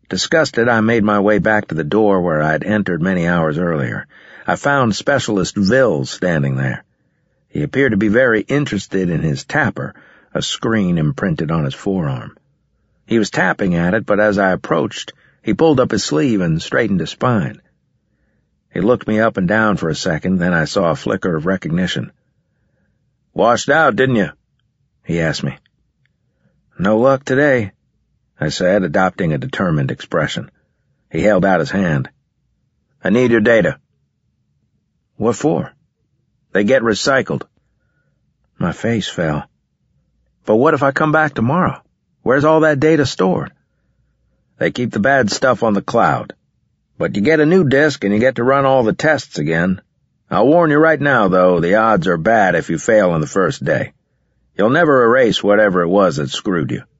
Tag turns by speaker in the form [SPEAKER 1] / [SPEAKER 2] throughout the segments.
[SPEAKER 1] Disgusted, I made my way back to the door where I'd entered many hours earlier. I found Specialist Vil standing there. He appeared to be very interested in his tapper, a screen imprinted on his forearm. He was tapping at it, but as I approached, he pulled up his sleeve and straightened his spine. He looked me up and down for a second, then I saw a flicker of recognition. "Washed out, didn't you?" he asked me. "No luck today," I said, adopting a determined expression. He held out his hand. "I need your data." "What for?" "They get recycled." My face fell. "But what if I come back tomorrow? Where's all that data stored?" "They keep the bad stuff on the cloud. But you get a new disk and you get to run all the tests again. I'll warn you right now, though, the odds are bad if you fail on the first day. You'll never erase whatever it was that screwed you."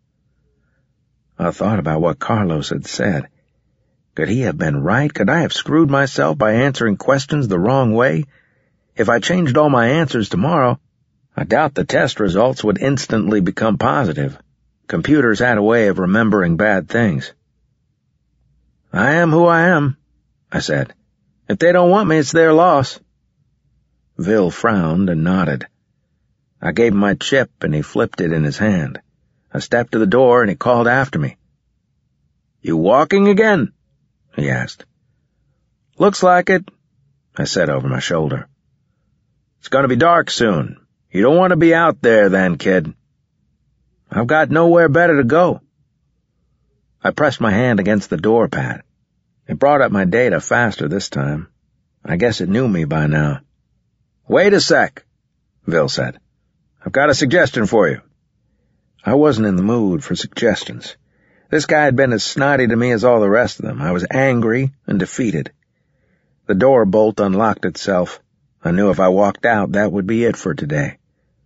[SPEAKER 1] I thought about what Carlos had said. Could he have been right? Could I have screwed myself by answering questions the wrong way? If I changed all my answers tomorrow, I doubt the test results would instantly become positive. Computers had a way of remembering bad things. "I am who I am," I said. "If they don't want me, it's their loss." Vil frowned and nodded. I gave him my chip, and he flipped it in his hand. I stepped to the door, and he called after me. "You walking again?" he asked. "Looks like it," I said over my shoulder. "It's going to be dark soon. You don't want to be out there then, kid." "I've got nowhere better to go." I pressed my hand against the door pad. It brought up my data faster this time. I guess it knew me by now. "Wait a sec," Vil said. "I've got a suggestion for you." I wasn't in the mood for suggestions. This guy had been as snotty to me as all the rest of them. I was angry and defeated. The door bolt unlocked itself. I knew if I walked out, that would be it for today.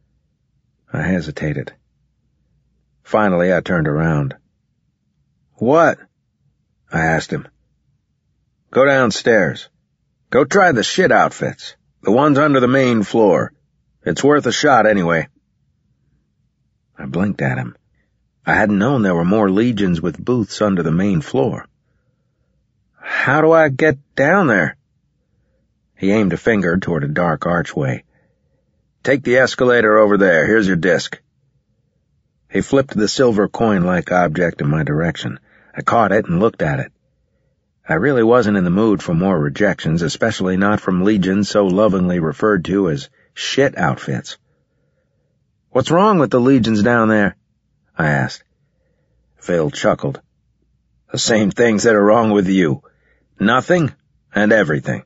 [SPEAKER 1] I hesitated. Finally, I turned around. "What?" I asked him. "Go downstairs. Go try the shit outfits. The ones under the main floor. It's worth a shot anyway." I blinked at him. I hadn't known there were more Legions with booths under the main floor. "How do I get down there?" He aimed a finger toward a dark archway. "Take the escalator over there. Here's your disc." He flipped the silver coin-like object in my direction. I caught it and looked at it. I really wasn't in the mood for more rejections, especially not from Legions so lovingly referred to as shit outfits. "What's wrong with the Legions down there?" I asked. Vil chuckled. "The same things that are wrong with you. Nothing and everything."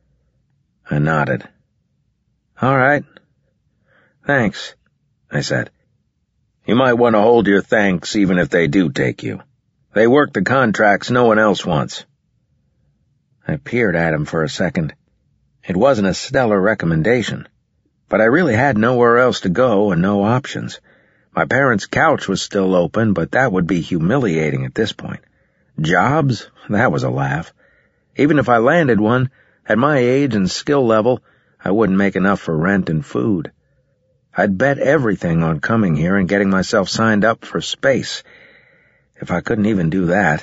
[SPEAKER 1] I nodded. "All right. Thanks," I said. "You might want to hold your thanks even if they do take you. They work the contracts no one else wants." I peered at him for a second. It wasn't a stellar recommendation, but I really had nowhere else to go and no options. My parents' couch was still open, but that would be humiliating at this point. Jobs? That was a laugh. Even if I landed one, at my age and skill level, I wouldn't make enough for rent and food. I'd bet everything on coming here and getting myself signed up for space. If I couldn't even do that.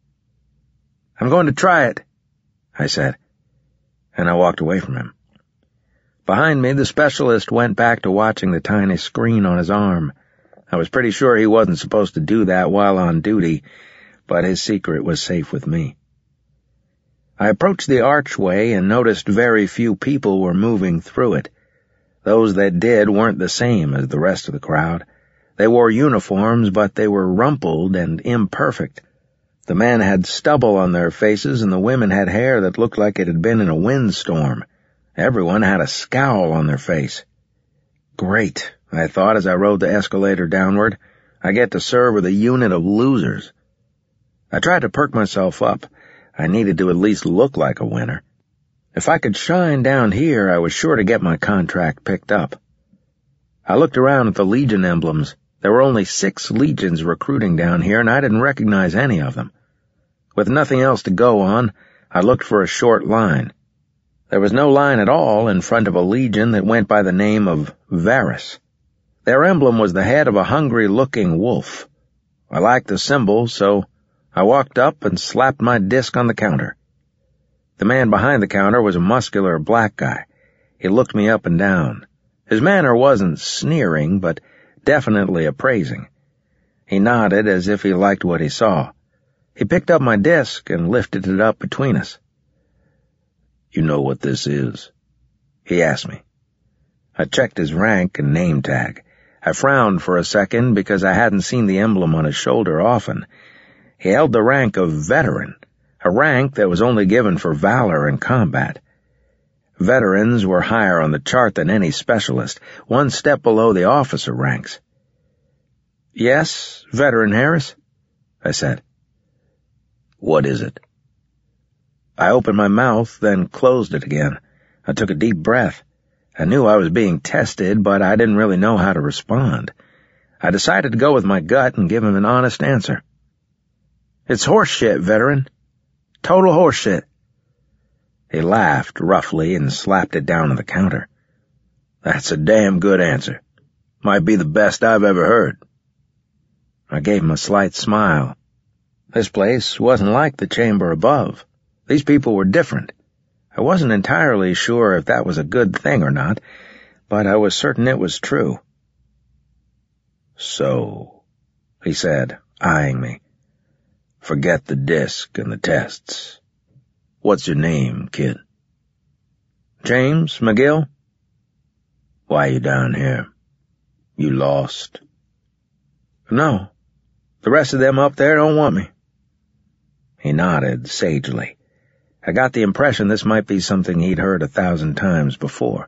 [SPEAKER 1] "I'm going to try it," I said, and I walked away from him. Behind me, the specialist went back to watching the tiny screen on his arm. I was pretty sure he wasn't supposed to do that while on duty, but his secret was safe with me. I approached the archway and noticed very few people were moving through it. Those that did weren't the same as the rest of the crowd. They wore uniforms, but they were rumpled and imperfect. The men had stubble on their faces, and the women had hair that looked like it had been in a windstorm. Everyone had a scowl on their face. Great, I thought as I rode the escalator downward. I get to serve with a unit of losers. I tried to perk myself up. I needed to at least look like a winner. If I could shine down here, I was sure to get my contract picked up. I looked around at the Legion emblems. There were only 6 Legions recruiting down here, and I didn't recognize any of them. With nothing else to go on, I looked for a short line. There was no line at all in front of a Legion that went by the name of Varus. Their emblem was the head of a hungry-looking wolf. I liked the symbol, so I walked up and slapped my disc on the counter. The man behind the counter was a muscular black guy. He looked me up and down. His manner wasn't sneering, but definitely appraising. He nodded as if he liked what he saw. He picked up my disc and lifted it up between us. "You know what this is?" he asked me. I checked his rank and name tag. I frowned for a second because I hadn't seen the emblem on his shoulder often. He held the rank of veteran, a rank that was only given for valor in combat. Veterans were higher on the chart than any specialist, one step below the officer ranks. "Yes, Veteran Harris," I said. "What is it?" I opened my mouth, then closed it again. I took a deep breath. I knew I was being tested, but I didn't really know how to respond. I decided to go with my gut and give him an honest answer. "It's horse shit, veteran. Total horse shit." He laughed roughly and slapped it down on the counter. "That's a damn good answer. Might be the best I've ever heard." I gave him a slight smile. This place wasn't like the chamber above. These people were different. I wasn't entirely sure if that was a good thing or not, but I was certain it was true. "So," he said, eyeing me, "forget the disc and the tests. What's your name, kid?" "James McGill." "Why you down here? You lost?" "No. The rest of them up there don't want me." He nodded sagely. I got the impression this might be something he'd heard 1,000 times before.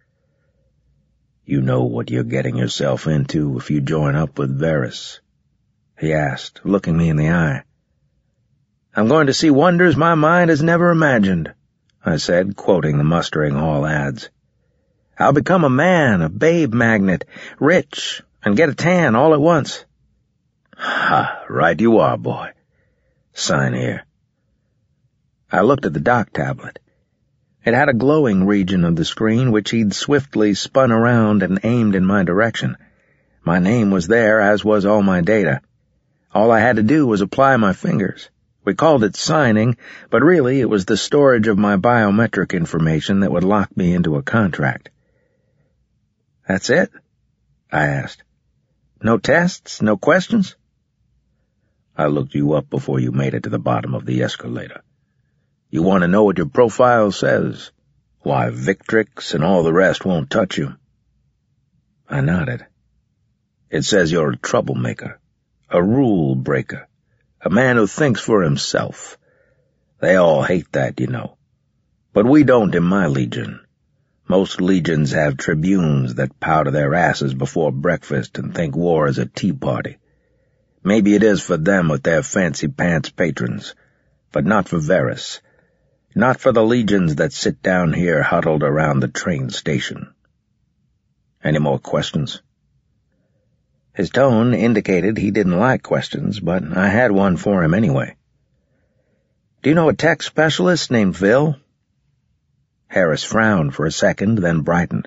[SPEAKER 1] "You know what you're getting yourself into if you join up with Varys?" he asked, looking me in the eye. "I'm going to see wonders my mind has never imagined," I said, quoting the mustering hall ads. "I'll become a man, a babe magnet, rich, and get a tan all at once." "Ha, right you are, boy. Sign here." I looked at the dock tablet. It had a glowing region of the screen which he'd swiftly spun around and aimed in my direction. My name was there, as was all my data. All I had to do was apply my fingers. We called it signing, but really it was the storage of my biometric information that would lock me into a contract. "That's it?" I asked. "No tests? No questions?" "I looked you up before you made it to the bottom of the escalator. You want to know what your profile says? Why, Victrix and all the rest won't touch you." I nodded. "It says you're a troublemaker, a rule breaker, a man who thinks for himself. They all hate that, you know. But we don't in my legion. Most legions have tribunes that powder their asses before breakfast and think war is a tea party. Maybe it is for them with their fancy-pants patrons, but not for Varys. Not for the legions that sit down here huddled around the train station. Any more questions?" His tone indicated he didn't like questions, but I had one for him anyway. "Do you know a tech specialist named Vil?" Harris frowned for a second, then brightened.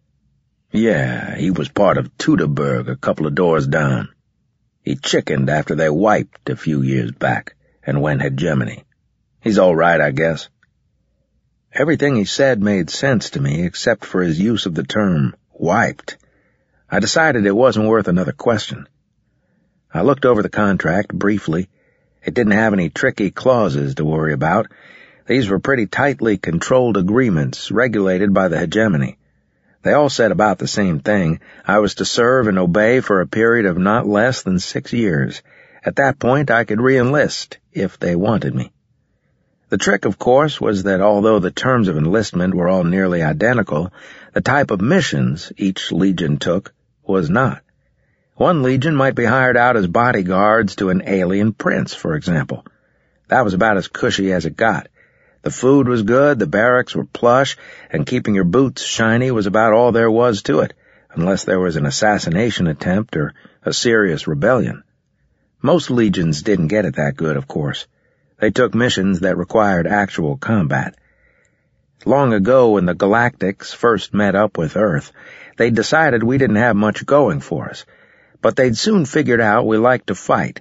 [SPEAKER 1] "Yeah, he was part of Teutoburg a couple of doors down. He chickened after they wiped a few years back and went hegemony. He's all right, I guess." Everything he said made sense to me except for his use of the term wiped. I decided it wasn't worth another question. I looked over the contract briefly. It didn't have any tricky clauses to worry about. These were pretty tightly controlled agreements regulated by the hegemony. They all said about the same thing. I was to serve and obey for a period of not less than 6 years. At that point, I could re-enlist if they wanted me. The trick, of course, was that although the terms of enlistment were all nearly identical, the type of missions each legion took was not. One legion might be hired out as bodyguards to an alien prince, for example. That was about as cushy as it got. The food was good, the barracks were plush, and keeping your boots shiny was about all there was to it, unless there was an assassination attempt or a serious rebellion. Most legions didn't get it that good, of course. They took missions that required actual combat. Long ago, when the Galactics first met up with Earth, they decided we didn't have much going for us, but they'd soon figured out we liked to fight,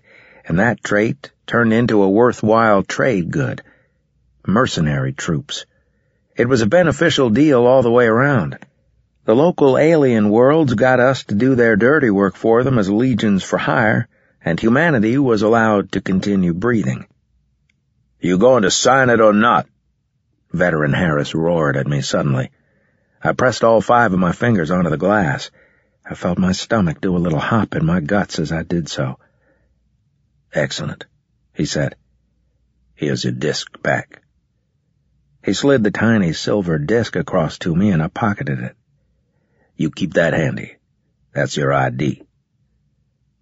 [SPEAKER 1] and that trait turned into a worthwhile trade good. Mercenary troops. It was a beneficial deal all the way around. The local alien worlds got us to do their dirty work for them as legions for hire, and humanity was allowed to continue breathing. "You going to sign it or not?" Veteran Harris roared at me suddenly. I pressed all 5 of my fingers onto the glass. I felt my stomach do a little hop in my guts as I did so. "Excellent," he said. "Here's your disc back." He slid the tiny silver disc across to me, and I pocketed it. "You keep that handy. That's your ID."